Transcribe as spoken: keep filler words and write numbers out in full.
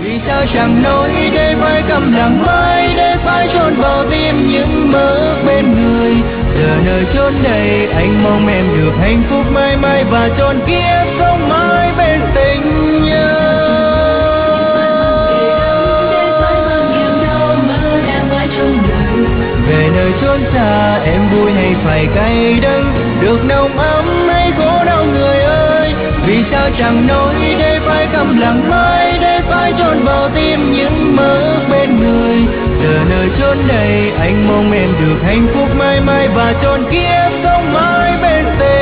Vì sao chẳng nói để phải câm lặng mãi, để phải chôn vào tim những mơ ước bên người. Giờ nơi chốn đây anh mong em được hạnh phúc mãi mãi và trọn kiếp sống mãi bên tình nhau. Về nơi chốn xa em vui hay phải cay đắng, được nồng ấm hay khổ đau người ơi. Vì sao chẳng nói để phải câm lặng mãi, để phải chôn vào tim những mơ ước bên người. Giờ nơi chốn đây anh mong em được hạnh phúc mãi mãi và trọn kiếp sống mãi bên tình.